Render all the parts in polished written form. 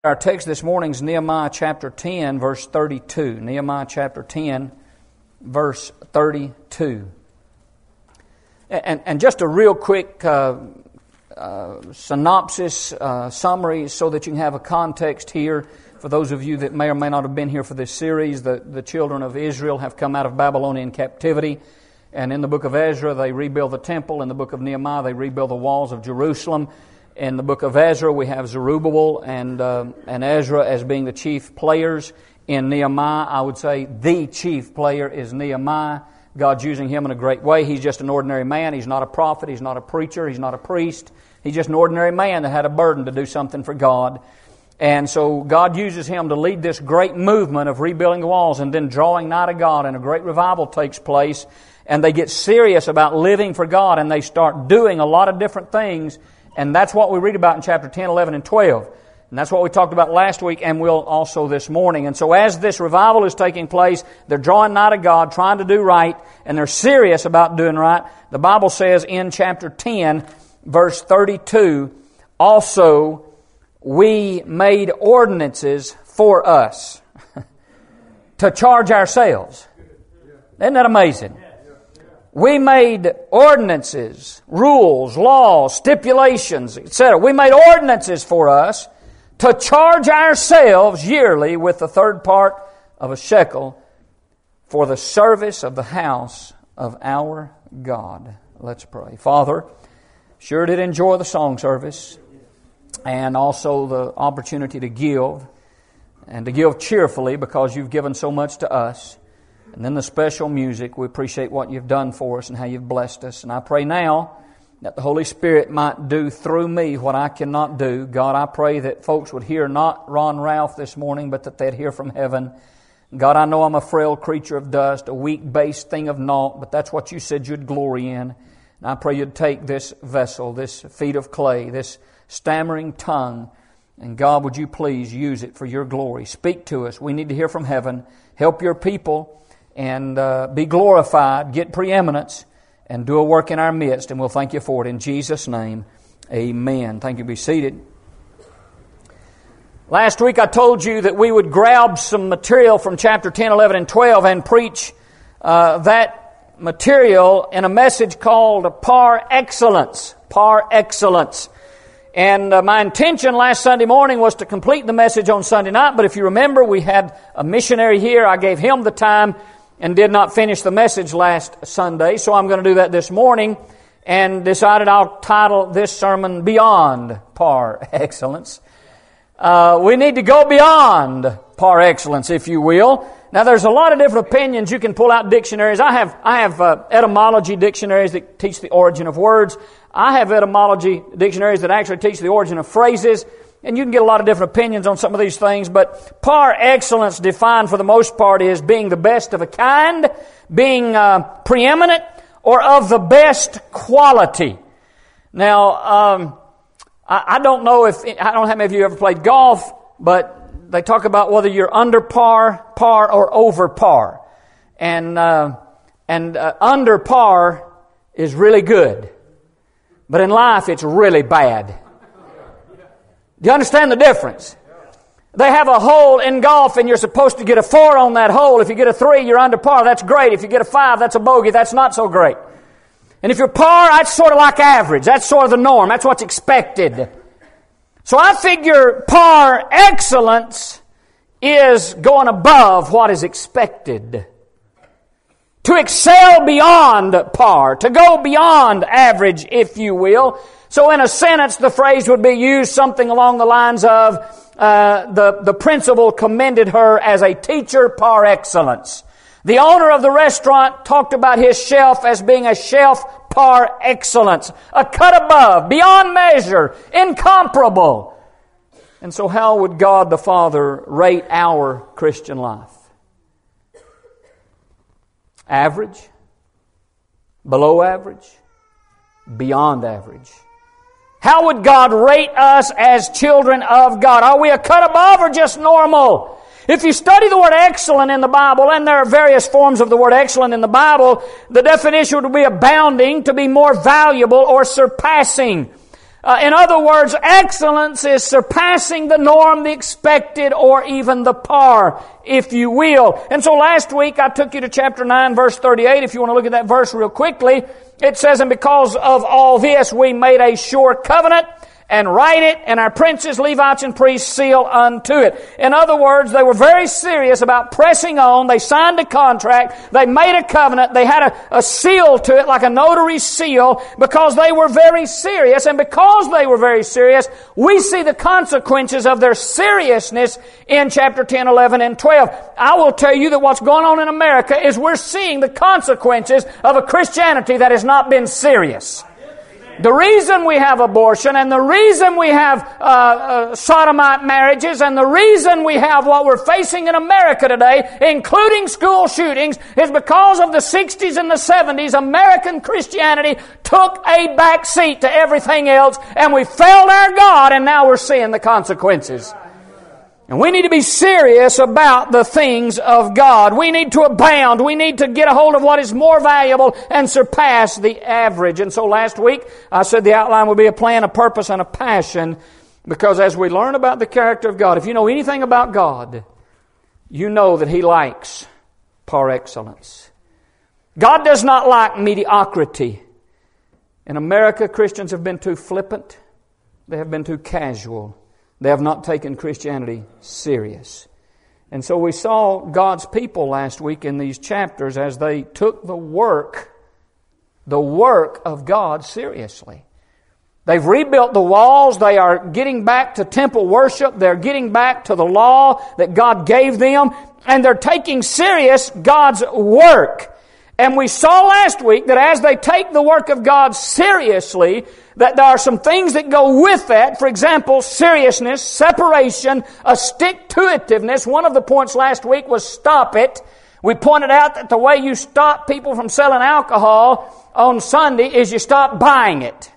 Our text this morning is Nehemiah chapter 10, verse 32. Nehemiah chapter 10, verse 32. And just a real quick synopsis, summary, so that you can have a context here. For those of you that may or may not have been here for this series, the children of Israel have come out of Babylonian captivity. And in the book of Ezra, they rebuild the temple. In the book of Nehemiah, they rebuild the walls of Jerusalem. In the book of Ezra, we have Zerubbabel and Ezra as being the chief players. In Nehemiah, I would say the chief player is Nehemiah. God's using him in a great way. He's just an ordinary man. He's not a prophet. He's not a preacher. He's not a priest. He's just an ordinary man that had a burden to do something for God. And so God uses him to lead this great movement of rebuilding the walls and then drawing nigh to God, and a great revival takes place. And they get serious about living for God, and they start doing a lot of different things. And that's what we read about in chapter 10, 11, and 12. And that's what we talked about last week, and will also this morning. And so as this revival is taking place, they're drawing nigh to God, trying to do right, and they're serious about doing right. The Bible says in chapter 10, verse 32, also we made ordinances for us to charge ourselves. Isn't that amazing? We made ordinances, rules, laws, stipulations, etc. We made ordinances for us to charge ourselves yearly with the third part of a shekel for the service of the house of our God. Let's pray. Father, sure did enjoy the song service and also the opportunity to give, and to give cheerfully because you've given so much to us. And then the special music, we appreciate what you've done for us and how you've blessed us. And I pray now that the Holy Spirit might do through me what I cannot do. God, I pray that folks would hear not Ron Ralph this morning, but that they'd hear from heaven. God, I know I'm a frail creature of dust, a weak-based thing of naught, but that's what you said you'd glory in. And I pray you'd take this vessel, this feet of clay, this stammering tongue, and God, would you please use it for your glory. Speak to us. We need to hear from heaven. Help your people and be glorified, get preeminence, and do a work in our midst. And we'll thank you for it in Jesus' name. Amen. Thank you. Be seated. Last week I told you that we would grab some material from chapter 10, 11, and 12 and preach that material in a message called Par Excellence. Par Excellence. And my intention last Sunday morning was to complete the message on Sunday night, but if you remember, we had a missionary here. I gave him the time and did not finish the message last Sunday, so I'm going to do that this morning, and decided I'll title this sermon Beyond Par Excellence. We need to go beyond par excellence, if you will. Now, there's a lot of different opinions. You can pull out dictionaries. I have etymology dictionaries that teach the origin of words. I have etymology dictionaries that actually teach the origin of phrases. And you can get a lot of different opinions on some of these things, but par excellence defined for the most part is being the best of a kind, being preeminent, or of the best quality. Now, I don't know how many of you ever played golf, but they talk about whether you're under par, par, or over par. And under par is really good. But in life, it's really bad. Do you understand the difference? They have a hole in golf and you're supposed to get a 4 on that hole. If you get a 3, you're under par. That's great. If you get a 5, that's a bogey. That's not so great. And if you're par, that's sort of like average. That's sort of the norm. That's what's expected. So I figure par excellence is going above what is expected. To excel beyond par. To go beyond average, if you will. So in a sentence, the phrase would be used something along the lines of, the principal commended her as a teacher par excellence. The owner of the restaurant talked about his shelf as being a shelf par excellence. A cut above, beyond measure, incomparable. And so how would God the Father rate our Christian life? Average? Below average? Beyond average? How would God rate us as children of God? Are we a cut above or just normal? If you study the word excellent in the Bible, and there are various forms of the word excellent in the Bible, the definition would be abounding, to be more valuable or surpassing. In other words, excellence is surpassing the norm, the expected, or even the par, if you will. And so last week I took you to chapter 9, verse 38. If you want to look at that verse real quickly, it says, "And because of all this we made a sure covenant, and write it, and our princes, Levites, and priests seal unto it." In other words, they were very serious about pressing on. They signed a contract. They made a covenant. They had a seal to it, like a notary seal, because they were very serious. And because they were very serious, we see the consequences of their seriousness in chapter 10, 11, and 12. I will tell you that what's going on in America is we're seeing the consequences of a Christianity that has not been serious. The reason we have abortion, and the reason we have sodomite marriages, and the reason we have what we're facing in America today, including school shootings, is because of the 60s and the 70s, American Christianity took a back seat to everything else, and we failed our God, and now we're seeing the consequences. And we need to be serious about the things of God. We need to abound. We need to get a hold of what is more valuable and surpass the average. And so last week, I said the outline would be a plan, a purpose, and a passion. Because as we learn about the character of God, if you know anything about God, you know that He likes par excellence. God does not like mediocrity. In America, Christians have been too flippant. They have been too casual. They have not taken Christianity serious. And so we saw God's people last week in these chapters as they took the work of God seriously. They've rebuilt the walls. They are getting back to temple worship. They're getting back to the law that God gave them. And they're taking serious God's work. And we saw last week that as they take the work of God seriously, that there are some things that go with that. For example, seriousness, separation, a stick-to-itiveness. One of the points last week was stop it. We pointed out that the way you stop people from selling alcohol on Sunday is you stop buying it.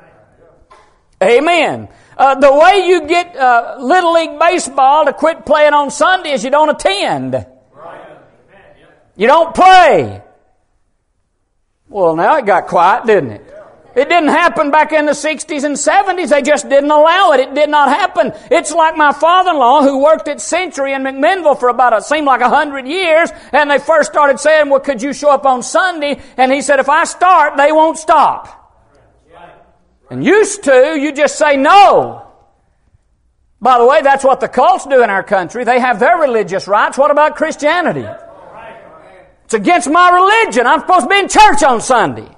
Amen. The way you get Little League Baseball to quit playing on Sunday is you don't attend. You don't play. Well, now it got quiet, didn't it? It didn't happen back in the 60s and 70s. They just didn't allow it. It did not happen. It's like my father-in-law who worked at Century in McMinnville for it seemed like 100 years. And they first started saying, well, could you show up on Sunday? And he said, if I start, they won't stop. And used to, you just say no. By the way, that's what the cults do in our country. They have their religious rights. What about Christianity? It's against my religion. I'm supposed to be in church on Sunday.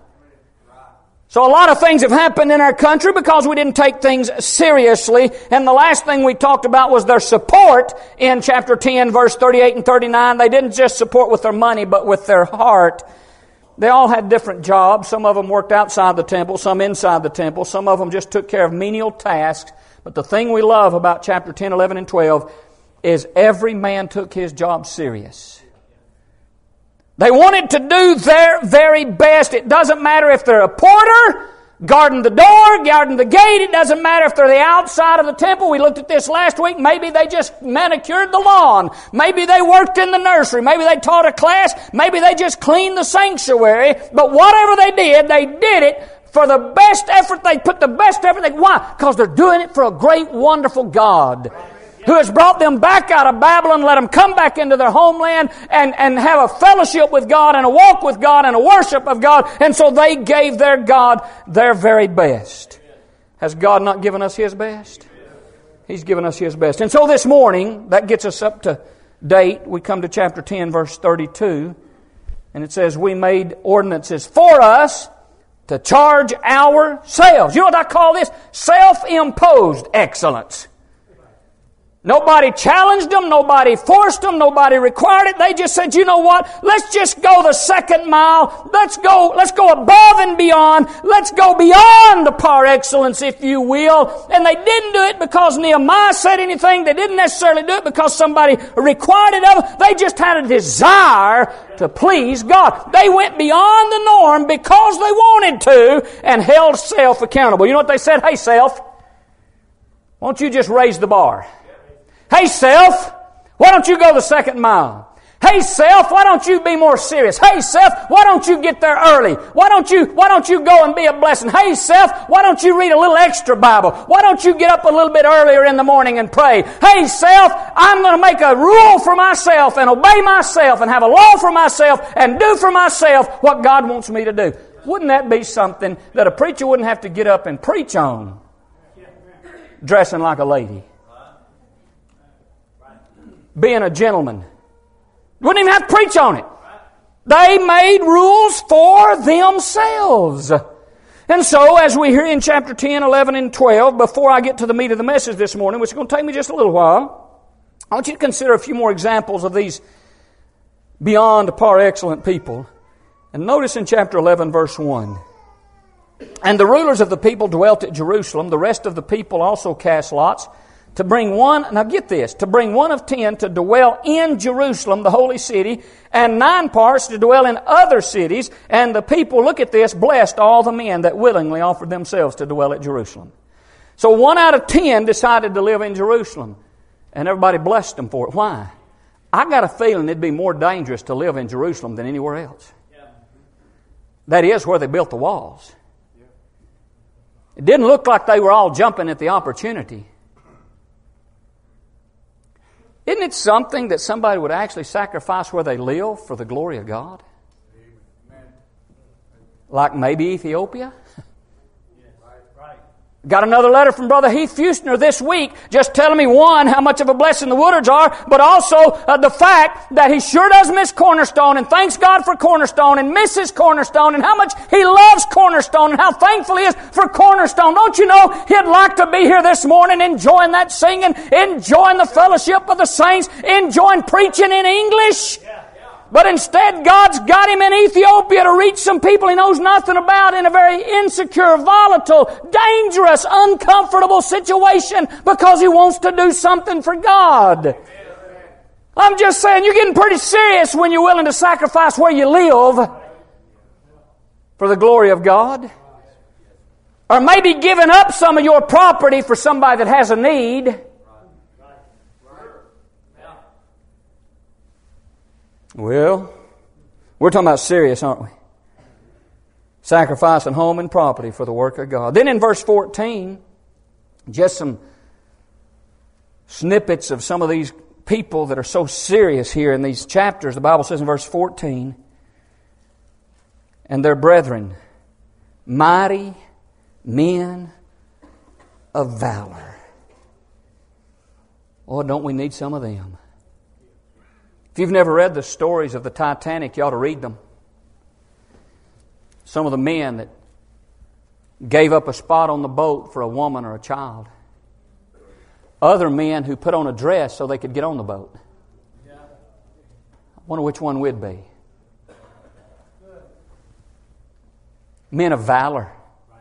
So a lot of things have happened in our country because we didn't take things seriously. And the last thing we talked about was their support in chapter 10, verse 38 and 39. They didn't just support with their money, but with their heart. They all had different jobs. Some of them worked outside the temple, some inside the temple. Some of them just took care of menial tasks. But the thing we love about chapter 10, 11, and 12 is every man took his job serious. They wanted to do their very best. It doesn't matter if they're a porter, guarding the door, guarding the gate. It doesn't matter if they're the outside of the temple. We looked at this last week. Maybe they just manicured the lawn. Maybe they worked in the nursery. Maybe they taught a class. Maybe they just cleaned the sanctuary. But whatever they did it for the best effort. They put the best effort. Why? Because they're doing it for a great, wonderful God who has brought them back out of Babylon, let them come back into their homeland and have a fellowship with God and a walk with God and a worship of God. And so they gave their God their very best. Has God not given us His best? He's given us His best. And so this morning, that gets us up to date. We come to chapter 10, verse 32. And it says, we made ordinances for us to charge ourselves. You know what I call this? Self-imposed excellence. Nobody challenged them. Nobody forced them. Nobody required it. They just said, you know what? Let's just go the second mile. Let's go above and beyond. Let's go beyond the par excellence, if you will. And they didn't do it because Nehemiah said anything. They didn't necessarily do it because somebody required it of them. They just had a desire to please God. They went beyond the norm because they wanted to and held self accountable. You know what they said? Hey, self, why don't you just raise the bar? Hey, self, why don't you go the second mile? Hey self, why don't you be more serious? Hey self, why don't you get there early? Why don't you go and be a blessing? Hey self, why don't you read a little extra Bible? Why don't you get up a little bit earlier in the morning and pray? Hey self, I'm going to make a rule for myself and obey myself and have a law for myself and do for myself what God wants me to do. Wouldn't that be something that a preacher wouldn't have to get up and preach on? Dressing like a lady. Being a gentleman. Wouldn't even have to preach on it. They made rules for themselves. And so, as we hear in chapter 10, 11, and 12, before I get to the meat of the message this morning, which is going to take me just a little while, I want you to consider a few more examples of these beyond par excellent people. And notice in chapter 11, verse 1. And the rulers of the people dwelt at Jerusalem. The rest of the people also cast lots to bring one, now get this, to bring 1 of 10 to dwell in Jerusalem, the holy city, and 9 parts to dwell in other cities. And the people, look at this, blessed all the men that willingly offered themselves to dwell at Jerusalem. So 1 out of 10 decided to live in Jerusalem. And everybody blessed them for it. Why? I got a feeling it'd be more dangerous to live in Jerusalem than anywhere else. That is where they built the walls. It didn't look like they were all jumping at the opportunity. Isn't it something that somebody would actually sacrifice where they live for the glory of God? Like maybe Ethiopia? Got another letter from Brother Heath Fusner this week, just telling me, one, how much of a blessing the Woodards are, but also the fact that he sure does miss Cornerstone and thanks God for Cornerstone and misses Cornerstone and how much he loves Cornerstone and how thankful he is for Cornerstone. Don't you know he'd like to be here this morning enjoying that singing, enjoying the fellowship of the saints, enjoying preaching in English? But instead, God's got him in Ethiopia to reach some people he knows nothing about in a very insecure, volatile, dangerous, uncomfortable situation because he wants to do something for God. I'm just saying, you're getting pretty serious when you're willing to sacrifice where you live for the glory of God. Or maybe giving up some of your property for somebody that has a need. Well, we're talking about serious, aren't we? Sacrificing home and property for the work of God. Then in verse 14, just some snippets of some of these people that are so serious here in these chapters. The Bible says in verse 14, and their brethren, mighty men of valor. Oh, don't we need some of them? If you've never read the stories of the Titanic, you ought to read them. Some of the men that gave up a spot on the boat for a woman or a child. Other men who put on a dress so they could get on the boat. I wonder which one we'd be. Men of valor.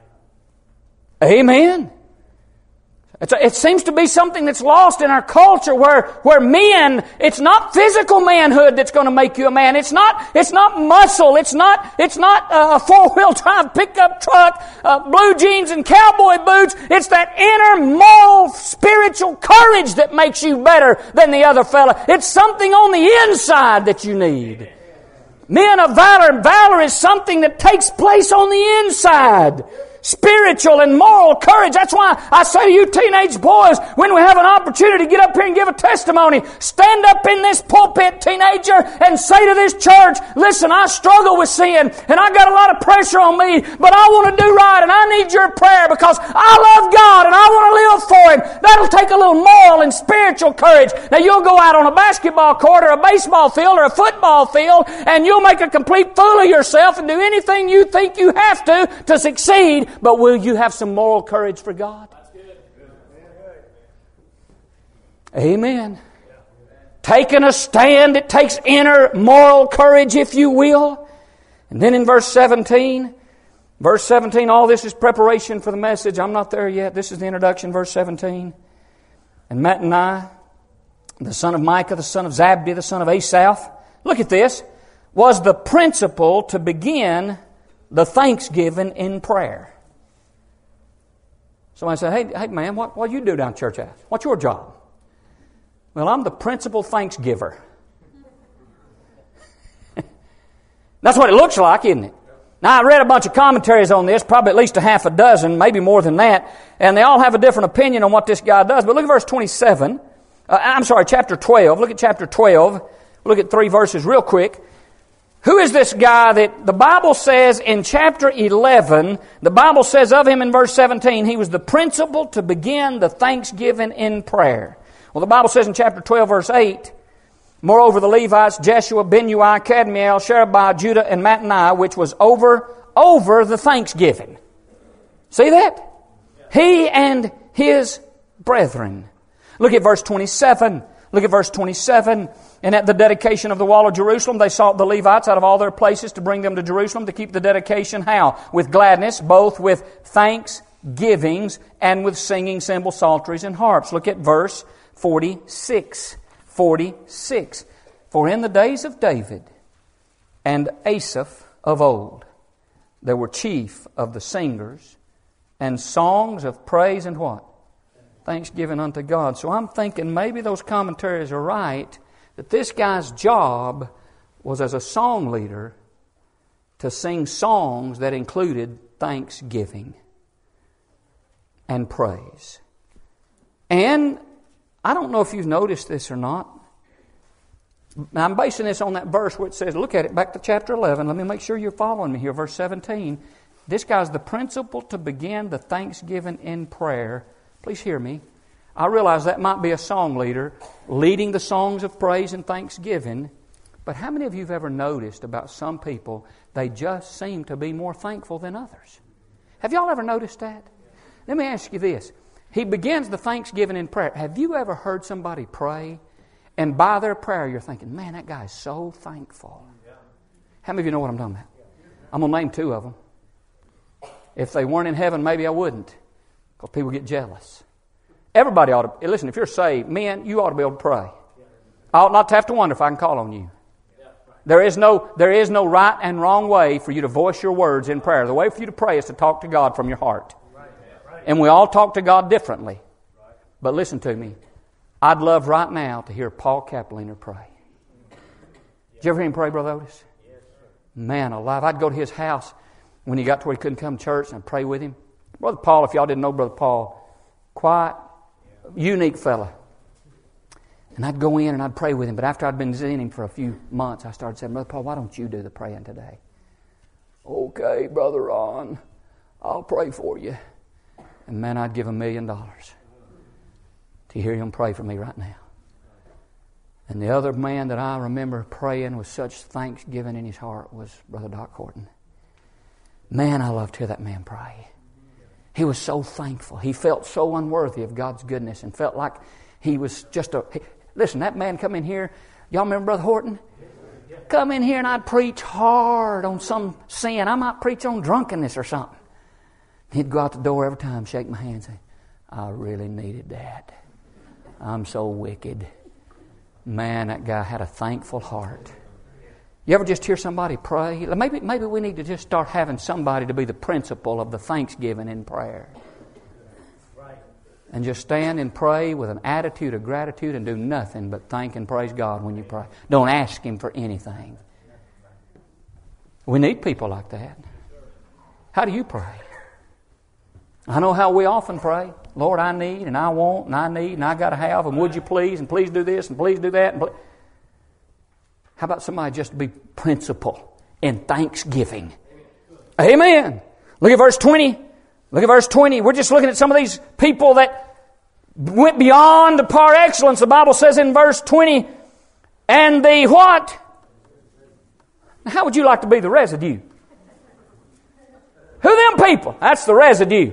Amen. It seems to be something that's lost in our culture where men, it's not physical manhood that's going to make you a man. It's not muscle. It's not a 4-wheel drive pickup truck, blue jeans and cowboy boots. It's that inner moral, spiritual courage that makes you better than the other fella. It's something on the inside that you need. Men of valor. Valor is something that takes place on the inside. Spiritual and moral courage. That's why I say to you teenage boys, when we have an opportunity to get up here and give a testimony, stand up in this pulpit, teenager, and say to this church, listen, I struggle with sin, and I got a lot of pressure on me, but I want to do right, and I need your prayer because I love God, and I want to live for Him. That'll take a little moral and spiritual courage. Now, you'll go out on a basketball court or a baseball field or a football field, and you'll make a complete fool of yourself and do anything you think you have to succeed. But will you have some moral courage for God? Amen. Taking a stand, it takes inner moral courage, if you will. And then in verse 17, all this is preparation for the message. I'm not there yet. This is the introduction, verse 17. And Mattaniah, the son of Micah, the son of Zabdi, the son of Asaph, look at this, was the principal to begin the thanksgiving in prayer. Somebody said, hey man, what do you do down at church house? What's your job? Well, I'm the principal thanksgiver. That's what it looks like, isn't it? Now, I read a bunch of commentaries on this, probably at least a half a dozen, maybe more than that, and they all have a different opinion on what this guy does. But look at verse 27. Chapter 12. Look at chapter 12. Look at 3 verses real quick. Who is this guy that the Bible says in chapter 11, the Bible says of him in verse 17, he was the principal to begin the thanksgiving in prayer. Well, the Bible says in chapter 12, verse 8, moreover, the Levites, Jeshua, Binnui, Kadmiel, Sherebiah, Judah, and Mattaniah, which was over the thanksgiving. See that? He and his brethren. Look at verse 27. Look at verse 27. And at the dedication of the wall of Jerusalem, they sought the Levites out of all their places to bring them to Jerusalem to keep the dedication. How? With gladness, both with thanksgivings and with singing, cymbals, psalteries, and harps. Look at verse 46. 46. For in the days of David and Asaph of old, there were chief of the singers and songs of praise and what? Thanksgiving unto God. So I'm thinking maybe those commentaries are right, that this guy's job was as a song leader to sing songs that included thanksgiving and praise. And I don't know if you've noticed this or not. Now, I'm basing this on that verse where it says, look at it, back to chapter 11. Let me make sure you're following me here. Verse 17. This guy's the principal to begin the thanksgiving in prayer. Please hear me. I realize that might be a song leader leading the songs of praise and thanksgiving. But how many of you have ever noticed about some people, they just seem to be more thankful than others? Have y'all ever noticed that? Let me ask you this. He begins the thanksgiving in prayer. Have you ever heard somebody pray, and by their prayer you're thinking, man, that guy is so thankful? How many of you know what I'm talking about? I'm going to name 2 of them. If they weren't in heaven, maybe I wouldn't, because people get jealous. Everybody ought to, listen, if you're saved, men, you ought to be able to pray. I ought not to have to wonder if I can call on you. There is no right and wrong way for you to voice your words in prayer. The way for you to pray is to talk to God from your heart. And we all talk to God differently. But listen to me. I'd love right now to hear Paul Kapliner pray. Did you ever hear him pray, Brother Otis? Man alive. I'd go to his house when he got to where he couldn't come to church and I'd pray with him. Brother Paul, if y'all didn't know Brother Paul, quiet, unique fella. And I'd go in and I'd pray with him. But after I'd been seeing him for a few months, I started saying, Brother Paul, why don't you do the praying today? Okay, Brother Ron, I'll pray for you. And man, I'd give $1 million to hear him pray for me right now. And the other man that I remember praying with such thanksgiving in his heart was Brother Doc Horton. Man, I loved to hear that man pray. He was so thankful. He felt so unworthy of God's goodness and felt like he was just listen, that man come in here. Y'all remember Brother Horton? Come in here and I'd preach hard on some sin. I might preach on drunkenness or something. He'd go out the door every time, shake my hand and say, I really needed that. I'm so wicked. Man, that guy had a thankful heart. You ever just hear somebody pray? Maybe we need to just start having somebody to be the principal of the thanksgiving in prayer. And just stand and pray with an attitude of gratitude and do nothing but thank and praise God when you pray. Don't ask Him for anything. We need people like that. How do you pray? I know how we often pray. Lord, I need and I want and I need and I got to have and would you please and please do this and please do that. How about somebody just to be principal in thanksgiving? Amen. Look at verse 20. Look at verse 20. We're just looking at some of these people that went beyond the par excellence. The Bible says in verse 20, and the what? Now, how would you like to be the residue? Who them people? That's the residue.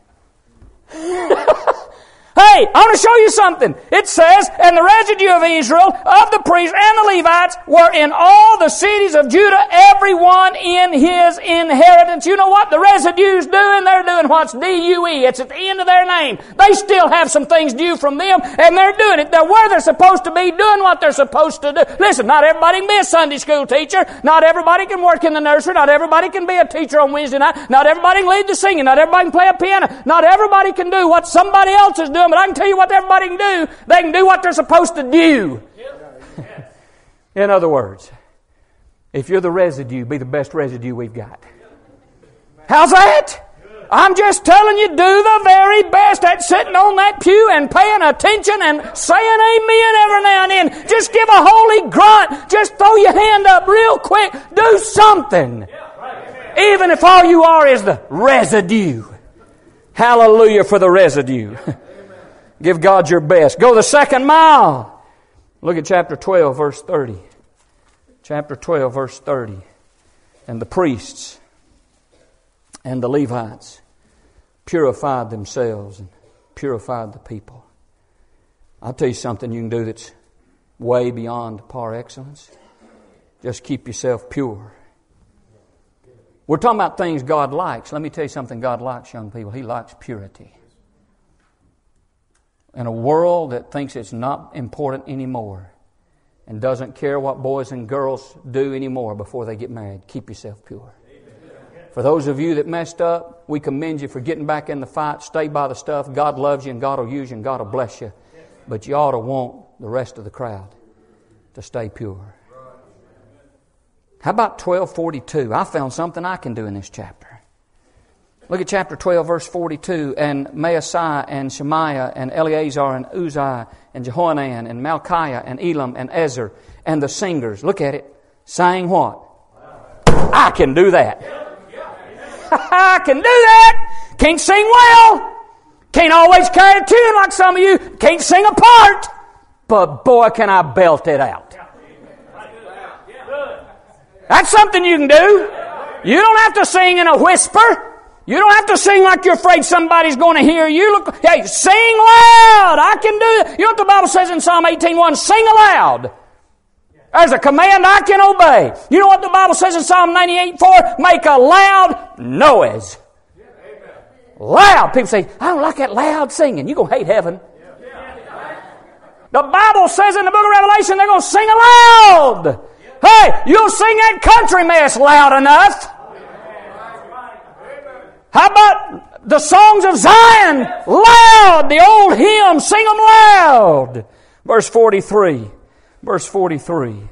Hey, I want to show you something. It says, and the residue of Israel, of the priests and the Levites, were in all the cities of Judah, everyone in his inheritance. You know what the residue's doing? They're doing what's D-U-E. It's at the end of their name. They still have some things due from them, and they're doing it. They're where they're supposed to be, doing what they're supposed to do. Listen, not everybody can be a Sunday school teacher. Not everybody can work in the nursery. Not everybody can be a teacher on Wednesday night. Not everybody can lead the singing. Not everybody can play a piano. Not everybody can do what somebody else is doing. But I can tell you what everybody can do. They can do what they're supposed to do. In other words, If you're the residue, be the best residue we've got. How's that? I'm just telling you, do the very best at sitting on that pew and paying attention and saying amen every now and then. Just give a holy grunt. Just throw your hand up real quick. Do something. Even if all you are is the residue. Hallelujah for the residue. Give God your best. Go the second mile. Look at chapter 12, verse 30. Chapter 12, verse 30. And the priests and the Levites purified themselves and purified the people. I'll tell you something you can do that's way beyond par excellence. Just keep yourself pure. We're talking about things God likes. Let me tell you something God likes, young people. He likes purity. In a world that thinks it's not important anymore and doesn't care what boys and girls do anymore before they get married, keep yourself pure. For those of you that messed up, we commend you for getting back in the fight. Stay by the stuff. God loves you and God will use you and God will bless you. But you ought to want the rest of the crowd to stay pure. How about 12:42? I found something I can do in this chapter. Look at chapter 12, verse 42. And Maaseiah and Shemaiah and Eleazar and Uzziah and Jehohanan and Malchiah and Elam and Ezer and the singers. Look at it. Sang what? I can do that. I can do that. Can't sing well. Can't always carry a tune like some of you. Can't sing a part. But boy, can I belt it out. That's something you can do. You don't have to sing in a whisper. You don't have to sing like you're afraid somebody's going to hear you. Hey, sing loud. I can do it. You know what the Bible says in Psalm 18:1? Sing aloud. There's a command I can obey. You know what the Bible says in Psalm 98:4? Make a loud noise. Loud. People say, I don't like that loud singing. You're going to hate heaven. The Bible says in the book of Revelation they're going to sing aloud. Hey, you'll sing that country mess loud enough. How about the songs of Zion? Loud. The old hymns, sing them loud. Verse 43. Verse 43.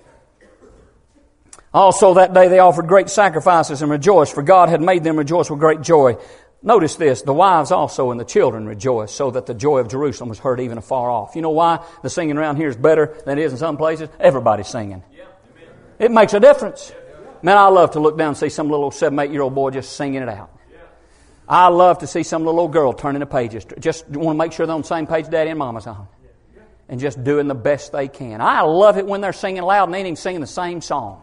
Also that day they offered great sacrifices and rejoiced, for God had made them rejoice with great joy. Notice this, the wives also and the children rejoiced, so that the joy of Jerusalem was heard even afar off. You know why the singing around here is better than it is in some places? Everybody's singing. It makes a difference. Man, I love to look down and see some little 7, 8-year-old boy just singing it out. I love to see some little old girl turning the pages. Just want to make sure they're on the same page Daddy and Mama's on. And just doing the best they can. I love it when they're singing loud and they ain't even singing the same song.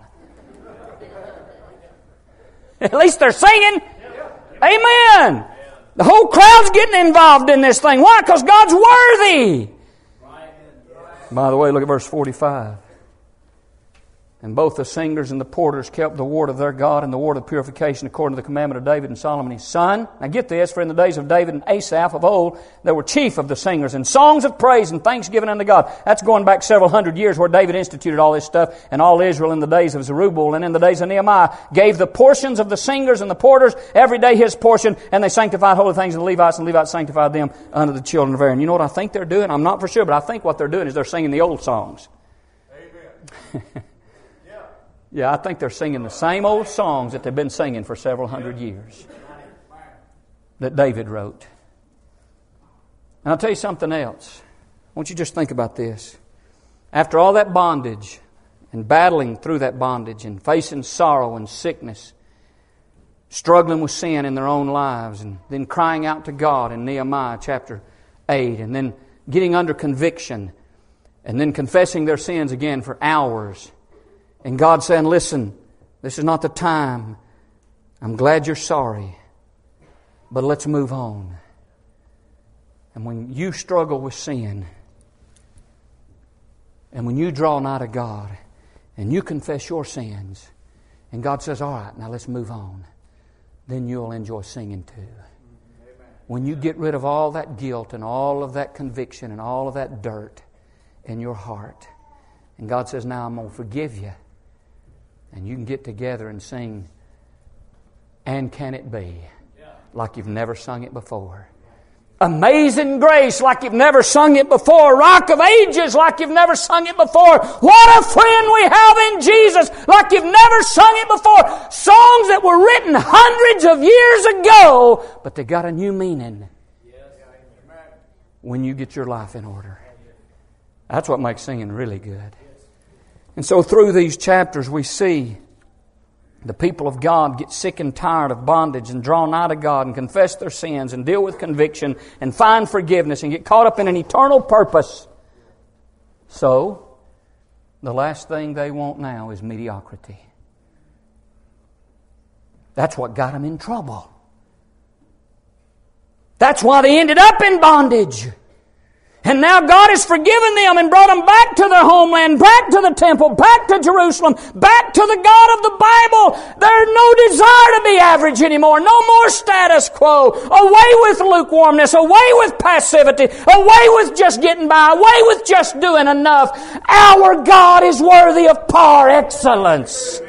At least they're singing. Amen. The whole crowd's getting involved in this thing. Why? Because God's worthy. By the way, look at verse 45. And both the singers and the porters kept the word of their God and the word of purification according to the commandment of David and Solomon his son. Now get this, for in the days of David and Asaph of old, they were chief of the singers and songs of praise and thanksgiving unto God. That's going back several hundred years where David instituted all this stuff, and all Israel in the days of Zerubbabel and in the days of Nehemiah gave the portions of the singers and the porters every day his portion, and they sanctified holy things of the Levites, and the Levites sanctified them unto the children of Aaron. You know what I think they're doing? I'm not for sure, but I think what they're doing is they're singing the old songs. Amen. Yeah, I think they're singing the same old songs that they've been singing for several hundred years that David wrote. And I'll tell you something else. I want you to just think about this. After all that bondage and battling through that bondage and facing sorrow and sickness, struggling with sin in their own lives, and then crying out to God in Nehemiah chapter 8, and then getting under conviction, and then confessing their sins again for hours, and God saying, listen, this is not the time. I'm glad you're sorry, but let's move on. And when you struggle with sin, and when you draw nigh to God, and you confess your sins, and God says, all right, now let's move on, then you'll enjoy singing too. When you get rid of all that guilt and all of that conviction and all of that dirt in your heart, and God says, now I'm going to forgive you, and you can get together and sing, And Can It Be, like you've never sung it before. Amazing Grace like you've never sung it before. Rock of Ages like you've never sung it before. What a friend we have in Jesus like you've never sung it before. Songs that were written hundreds of years ago, but they got a new meaning when you get your life in order. That's what makes singing really good. And so through these chapters we see the people of God get sick and tired of bondage and draw nigh to God and confess their sins and deal with conviction and find forgiveness and get caught up in an eternal purpose. So, the last thing they want now is mediocrity. That's what got them in trouble. That's why they ended up in bondage. And now God has forgiven them and brought them back to their homeland, back to the temple, back to Jerusalem, back to the God of the Bible. There's no desire to be average anymore. No more status quo. Away with lukewarmness. Away with passivity. Away with just getting by. Away with just doing enough. Our God is worthy of par excellence.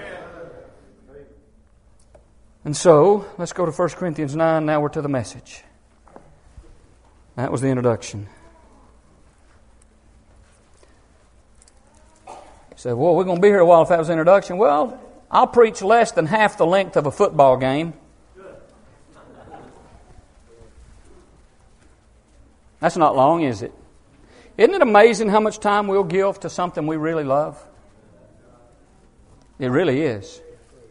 And so, let's go to 1 Corinthians 9. Now we're to the message. That was the introduction. You say, well, we're going to be here a while if that was the introduction. Well, I'll preach less than half the length of a football game. That's not long, is it? Isn't it amazing how much time we'll give to something we really love? It really is.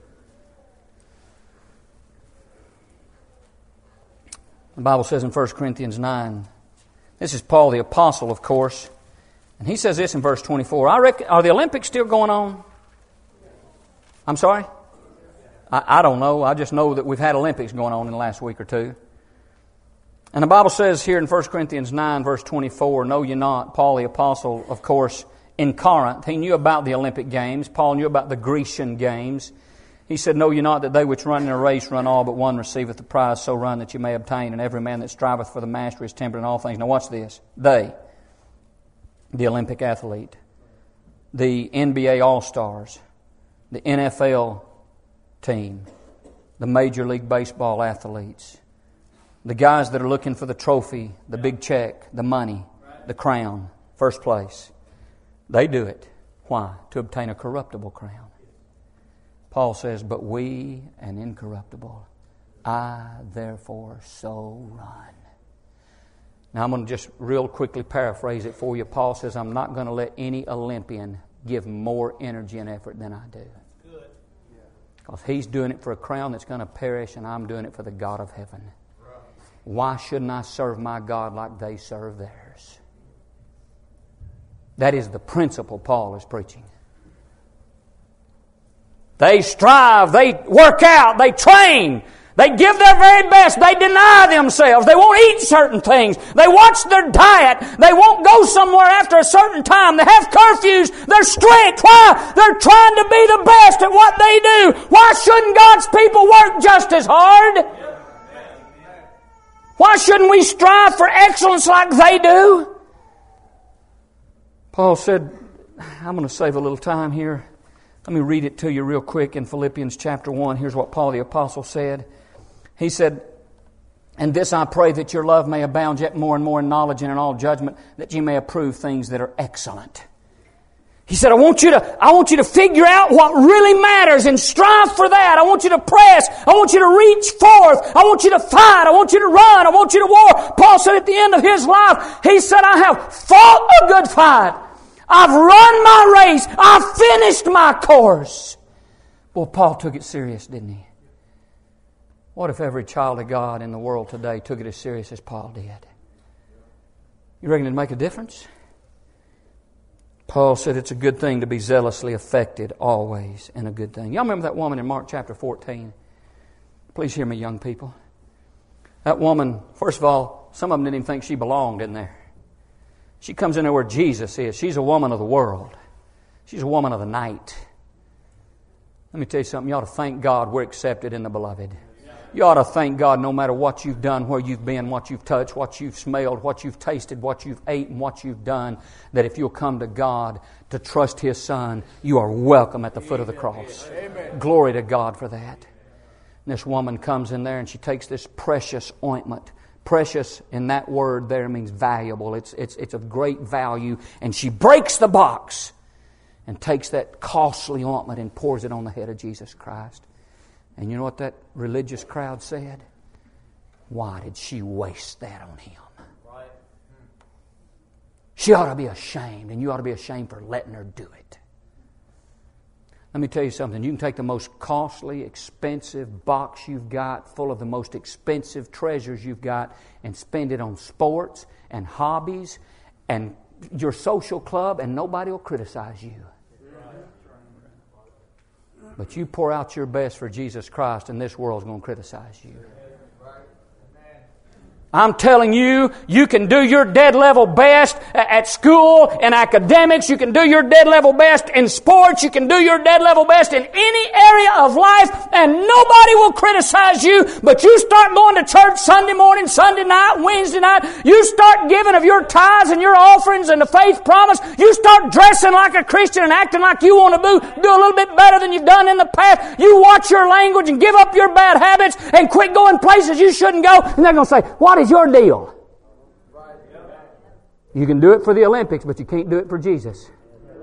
The Bible says in 1 Corinthians 9, this is Paul the Apostle, of course, and he says this in verse 24. Are the Olympics still going on? I'm sorry? I don't know. I just know that we've had Olympics going on in the last week or two. And the Bible says here in 1 Corinthians 9, verse 24, know ye not, Paul the Apostle, of course, in Corinth, he knew about the Olympic Games. Paul knew about the Grecian Games. He said, know ye not that they which run in a race run all, but one receiveth the prize, so run that you may obtain. And every man that striveth for the mastery is temperate in all things. Now watch this. They, the Olympic athlete, the NBA All-Stars, the NFL team, the Major League Baseball athletes, the guys that are looking for the trophy, the big check, the money, the crown, first place, they do it. Why? To obtain a corruptible crown. Paul says, but we, an incorruptible, I therefore so run. Now I'm going to just real quickly paraphrase it for you. Paul says, I'm not going to let any Olympian give more energy and effort than I do. Good. Because he's doing it for a crown that's going to perish, and I'm doing it for the God of heaven. Right. Why shouldn't I serve my God like they serve theirs? That is the principle Paul is preaching. They strive, they work out, they train, they give their very best, they deny themselves, they won't eat certain things, they watch their diet, they won't go somewhere after a certain time, they have curfews, they're strict. Why? They're trying to be the best at what they do. Why shouldn't God's people work just as hard? Why shouldn't we strive for excellence like they do? Paul said, I'm going to save a little time here. Let me read it to you real quick in Philippians chapter 1. Here's what Paul the Apostle said. He said, and this I pray that your love may abound yet more and more in knowledge and in all judgment, that you may approve things that are excellent. He said, I want you to figure out what really matters and strive for that. I want you to press. I want you to reach forth. I want you to fight. I want you to run. I want you to war. Paul said at the end of his life, he said, I have fought a good fight. I've run my race. I've finished my course. Well, Paul took it serious, didn't he? What if every child of God in the world today took it as serious as Paul did? You reckon it'd make a difference? Paul said it's a good thing to be zealously affected always, and a good thing. Y'all remember that woman in Mark chapter 14? Please hear me, young people. That woman, first of all, some of them didn't even think she belonged in there. She comes in there where Jesus is. She's a woman of the world. She's a woman of the night. Let me tell you something. You ought to thank God we're accepted in the beloved. You ought to thank God no matter what you've done, where you've been, what you've touched, what you've smelled, what you've tasted, what you've ate, and what you've done, that if you'll come to God to trust His Son, you are welcome at the foot of the cross. Amen. Glory to God for that. And this woman comes in there and she takes this precious ointment, Precious in that word there means valuable. It's of great value. And she breaks the box and takes that costly ointment and pours it on the head of Jesus Christ. And you know what that religious crowd said? Why did she waste that on Him? She ought to be ashamed, and you ought to be ashamed for letting her do it. Let me tell you something. You can take the most costly, expensive box you've got, full of the most expensive treasures you've got, and spend it on sports and hobbies and your social club, and nobody will criticize you. But you pour out your best for Jesus Christ, and this world's going to criticize you. I'm telling you, you can do your dead level best at school and academics. You can do your dead level best in sports. You can do your dead level best in any area of life, and nobody will criticize you. But you start going to church Sunday morning, Sunday night, Wednesday night. You start giving of your tithes and your offerings and the faith promise. You start dressing like a Christian and acting like you want to do a little bit better than you've done in the past. You watch your language and give up your bad habits and quit going places you shouldn't go. And they're going to say, what is your deal? You can do it for the Olympics, but you can't do it for Jesus.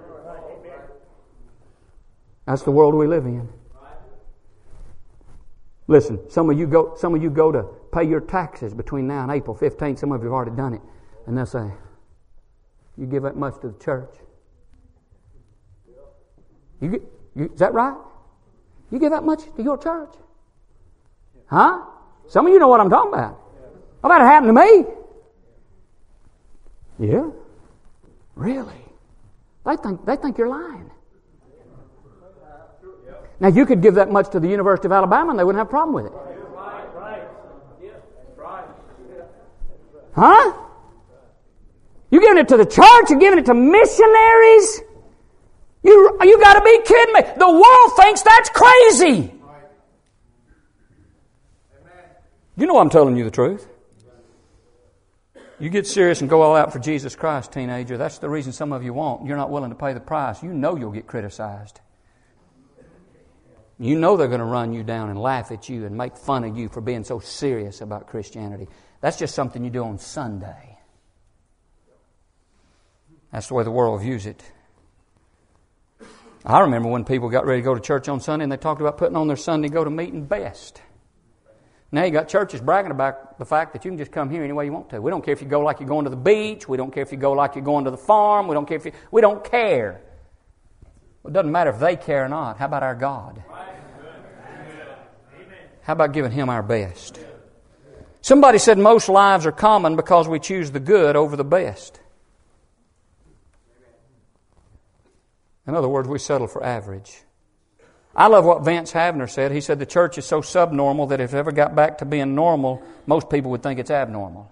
That's the world we live in. Listen, some of you go to pay your taxes between now and April 15th. Some of you have already done it. And they'll say, you give that much to the church? Is that right? You give that much to your church? Huh? Some of you know what I'm talking about. Well, that happened to me. Yeah? Really? They think you're lying. Now, you could give that much to the University of Alabama and they wouldn't have a problem with it. Huh? You giving it to the church? You're giving it to missionaries? You got to be kidding me. The world thinks that's crazy. You know I'm telling you the truth. You get serious and go all out for Jesus Christ, teenager. That's the reason some of you won't. You're not willing to pay the price. You know you'll get criticized. You know they're going to run you down and laugh at you and make fun of you for being so serious about Christianity. That's just something you do on Sunday. That's the way the world views it. I remember when people got ready to go to church on Sunday and they talked about putting on their Sunday go to meeting best. Now you got churches bragging about the fact that you can just come here any way you want to. We don't care if you go like you're going to the beach. We don't care if you go like you're going to the farm. We don't care. It doesn't matter if they care or not. How about our God? How about giving Him our best? Somebody said most lives are common because we choose the good over the best. In other words, we settle for average. I love what Vance Havner said. He said the church is so subnormal that if it ever got back to being normal, most people would think it's abnormal.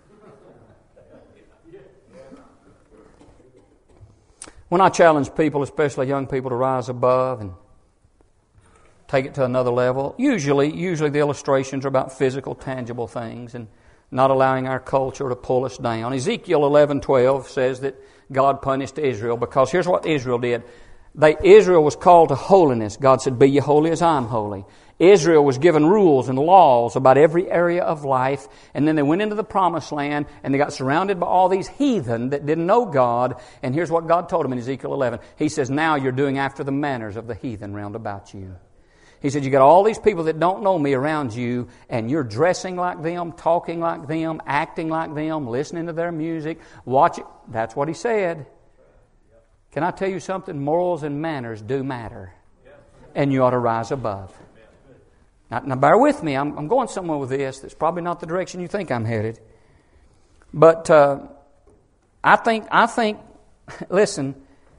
When I challenge people, especially young people, to rise above and take it to another level, usually the illustrations are about physical, tangible things and not allowing our culture to pull us down. Ezekiel 11:12 says that God punished Israel because here's what Israel did. Israel was called to holiness. God said, be ye holy as I'm holy. Israel was given rules and laws about every area of life, and then they went into the promised land, and they got surrounded by all these heathen that didn't know God, and here's what God told them in Ezekiel 11. He says, now you're doing after the manners of the heathen round about you. He said, you got all these people that don't know me around you, and you're dressing like them, talking like them, acting like them, listening to their music, watching. That's what He said. Can I tell you something? Morals and manners do matter. And you ought to rise above. Now bear with me. I'm going somewhere with this that's probably not the direction you think I'm headed. But I think. Listen.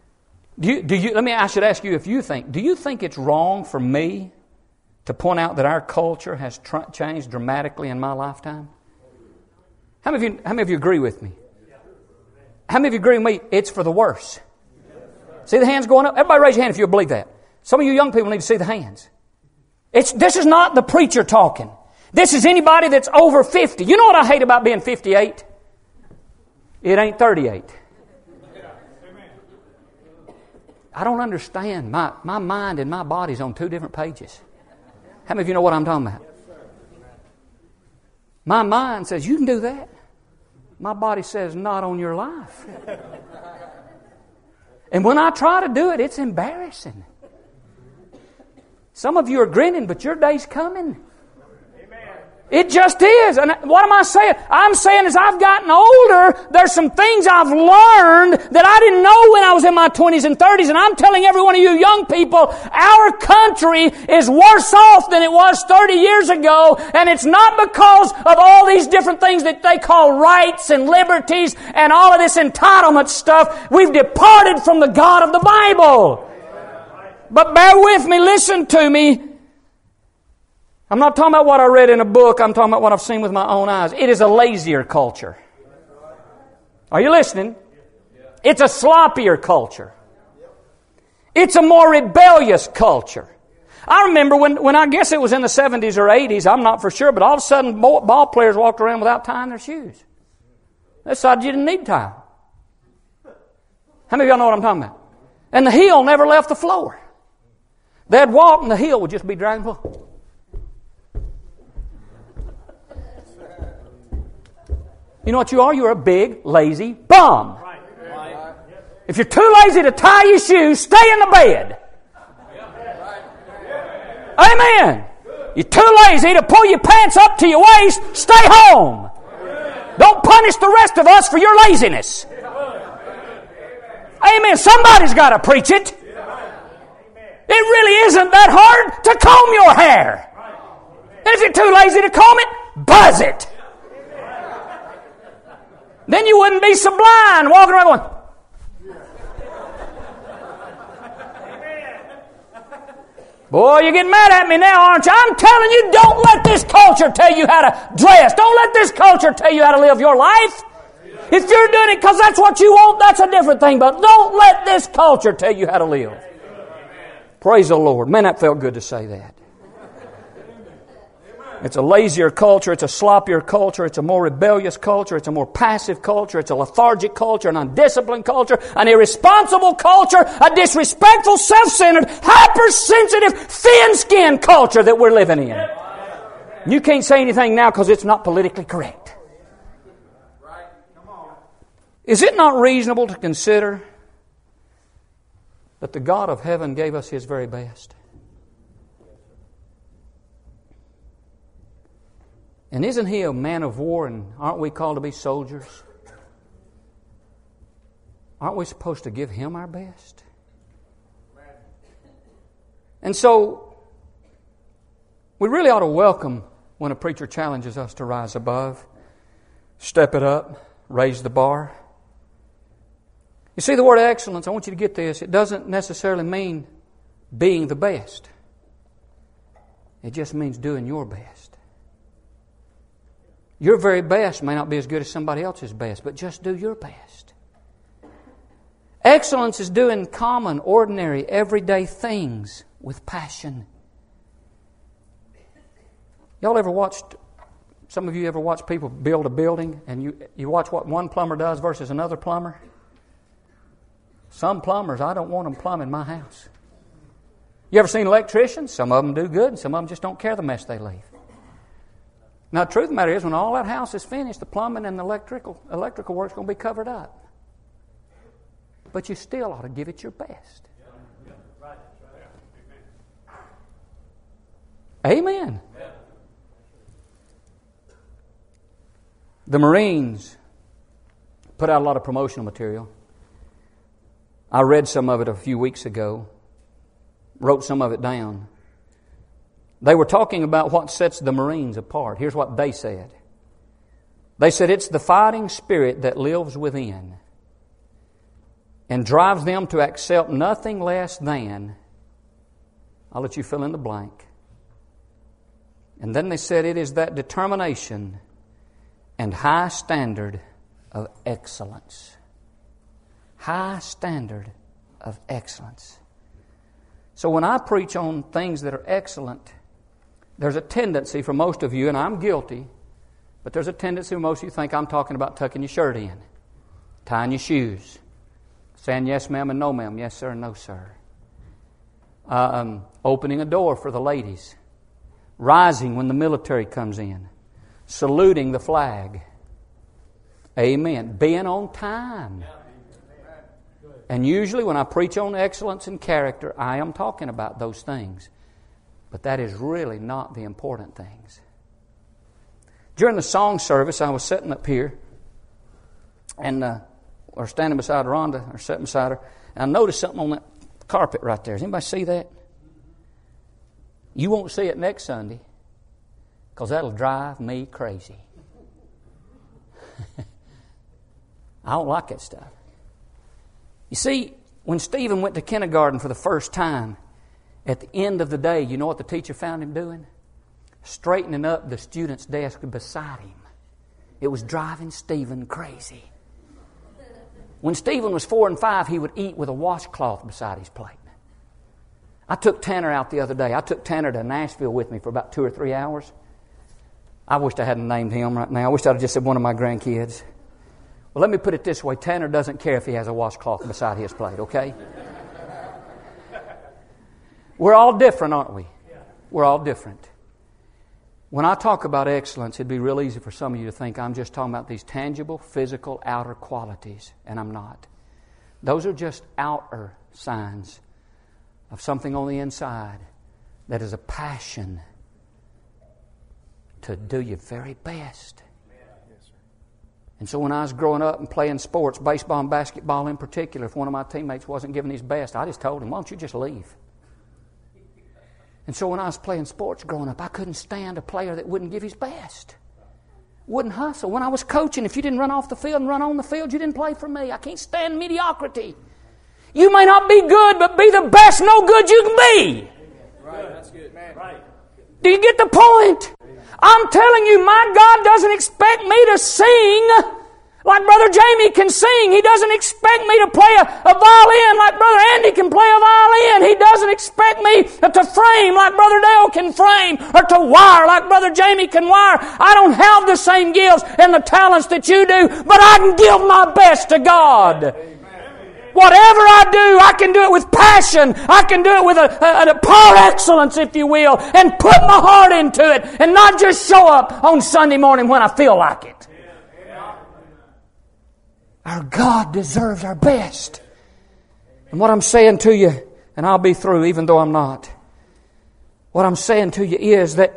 I should ask you if you think. Do you think it's wrong for me to point out that our culture has changed dramatically in my lifetime? How many of you agree with me? How many of you agree with me? It's for the worse. See the hands going up? Everybody raise your hand if you believe that. Some of you young people need to see the hands. This is not the preacher talking. This is anybody that's over 50. You know what I hate about being 58? It ain't 38. I don't understand. My mind and my body's on two different pages. How many of you know what I'm talking about? My mind says, you can do that. My body says, not on your life. And when I try to do it, it's embarrassing. Some of you are grinning, but your day's coming. It just is. And what am I saying? I'm saying as I've gotten older, there's some things I've learned that I didn't know when I was in my 20s and 30s. And I'm telling every one of you young people, our country is worse off than it was 30 years ago. And it's not because of all these different things that they call rights and liberties and all of this entitlement stuff. We've departed from the God of the Bible. But bear with me, listen to me. I'm not talking about what I read in a book. I'm talking about what I've seen with my own eyes. It is a lazier culture. Are you listening? It's a sloppier culture. It's a more rebellious culture. I remember when I guess it was in the 70s or 80s, I'm not for sure, but all of a sudden ball players walked around without tying their shoes. They decided you didn't need to tie them. How many of y'all know what I'm talking about? And the heel never left the floor. They'd walk and the heel would just be dragging the floor. You know what you are? You're a big, lazy bum. If you're too lazy to tie your shoes, stay in the bed. Amen. You're too lazy to pull your pants up to your waist, stay home. Don't punish the rest of us for your laziness. Amen. Somebody's got to preach it. It really isn't that hard to comb your hair. And if you're too lazy to comb it, buzz it. Then you wouldn't be so blind walking around going, boy, you're getting mad at me now, aren't you? I'm telling you, don't let this culture tell you how to dress. Don't let this culture tell you how to live your life. If you're doing it because that's what you want, that's a different thing. But don't let this culture tell you how to live. Praise the Lord. Man, that felt good to say that. It's a lazier culture. It's a sloppier culture. It's a more rebellious culture. It's a more passive culture. It's a lethargic culture, an undisciplined culture, an irresponsible culture, a disrespectful, self-centered, hypersensitive, thin-skinned culture that we're living in. You can't say anything now because it's not politically correct. Is it not reasonable to consider that the God of heaven gave us His very best? And isn't He a man of war, and aren't we called to be soldiers? Aren't we supposed to give Him our best? And so, we really ought to welcome when a preacher challenges us to rise above, step it up, raise the bar. You see, the word excellence, I want you to get this, it doesn't necessarily mean being the best. It just means doing your best. Your very best may not be as good as somebody else's best, but just do your best. Excellence is doing common, ordinary, everyday things with passion. Y'all ever watched, some of you ever watched people build a building and you watch what one plumber does versus another plumber? Some plumbers, I don't want them plumbing my house. You ever seen electricians? Some of them do good and some of them just don't care the mess they leave. Now, the truth of the matter is, when all that house is finished, the plumbing and the electrical work's going to be covered up. But you still ought to give it your best. Amen. The Marines put out a lot of promotional material. I read some of it a few weeks ago, wrote some of it down. They were talking about what sets the Marines apart. Here's what they said. They said it's the fighting spirit that lives within and drives them to accept nothing less than, I'll let you fill in the blank. And then they said it is that determination and high standard of excellence. High standard of excellence. So when I preach on things that are excellent, there's a tendency for most of you, and I'm guilty, but there's a tendency for most of you to think I'm talking about tucking your shirt in, tying your shoes, saying yes ma'am and no ma'am, yes sir and no sir. Opening a door for the ladies, rising when the military comes in, Saluting the flag. Amen. Being on time. And usually when I preach on excellence and character, I am talking about those things. But that is really not the important things. During the song service, I was sitting up here and or standing beside Rhonda, or sitting beside her, and I noticed something on that carpet right there. Does anybody see that? You won't see it next Sunday, because that'll drive me crazy. I don't like that stuff. You see, when Stephen went to kindergarten for the first time, at the end of the day, you know what the teacher found him doing? Straightening up the student's desk beside him. It was driving Stephen crazy. When Stephen was 4 and 5, he would eat with a washcloth beside his plate. I took Tanner out the other day. I took Tanner to Nashville with me for about 2 or 3 hours. I wished I hadn't named him right now. I wish I'd have just said one of my grandkids. Well, let me put it this way. Tanner doesn't care if he has a washcloth beside his plate, okay? We're all different, aren't we? We're all different. When I talk about excellence, it'd be real easy for some of you to think I'm just talking about these tangible, physical, outer qualities, and I'm not. Those are just outer signs of something on the inside that is a passion to do your very best. And so when I was growing up and playing sports, baseball and basketball in particular, if one of my teammates wasn't giving his best, I just told him, why don't you just leave? And so when I was playing sports growing up, I couldn't stand a player that wouldn't give his best. Wouldn't hustle. When I was coaching, if you didn't run off the field and run on the field, you didn't play for me. I can't stand mediocrity. You may not be good, but be the best no good you can be. Right, that's good, man. Right. Do you get the point? I'm telling you, my God doesn't expect me to sing like Brother Jamie can sing. He doesn't expect me to play a violin like Brother Andy can play a violin. He doesn't expect me to frame like Brother Dale can frame, or to wire like Brother Jamie can wire. I don't have the same gifts and the talents that you do, but I can give my best to God. Whatever I do, I can do it with passion. I can do it with a par excellence, if you will, and put my heart into it, and not just show up on Sunday morning when I feel like it. Our God deserves our best. And what I'm saying to you, and I'll be through even though I'm not, what I'm saying to you is that,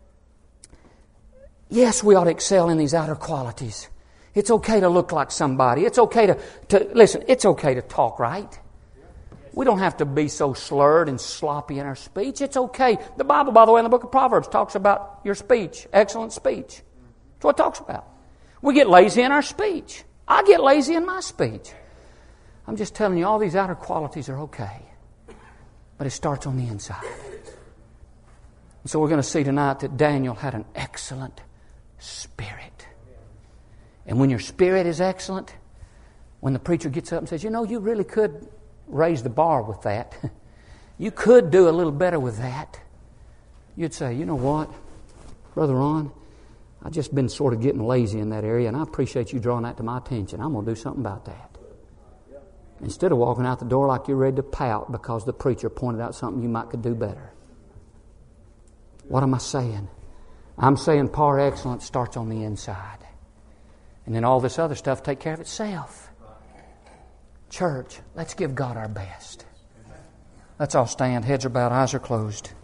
yes, we ought to excel in these outer qualities. It's okay to look like somebody. It's okay to listen, it's okay to talk right. We don't have to be so slurred and sloppy in our speech. It's okay. The Bible, by the way, in the book of Proverbs talks about your speech, excellent speech. That's what it talks about. We get lazy in our speech. I get lazy in my speech. I'm just telling you, all these outer qualities are okay. But it starts on the inside. And so we're going to see tonight that Daniel had an excellent spirit. And when your spirit is excellent, when the preacher gets up and says, you know, you really could raise the bar with that. You could do a little better with that. You'd say, you know what, Brother Ron, I've just been sort of getting lazy in that area, and I appreciate you drawing that to my attention. I'm going to do something about that. Instead of walking out the door like you're ready to pout because the preacher pointed out something you might could do better. What am I saying? I'm saying par excellence starts on the inside. And then all this other stuff take care of itself. Church, let's give God our best. Let's all stand. Heads are bowed, eyes are closed.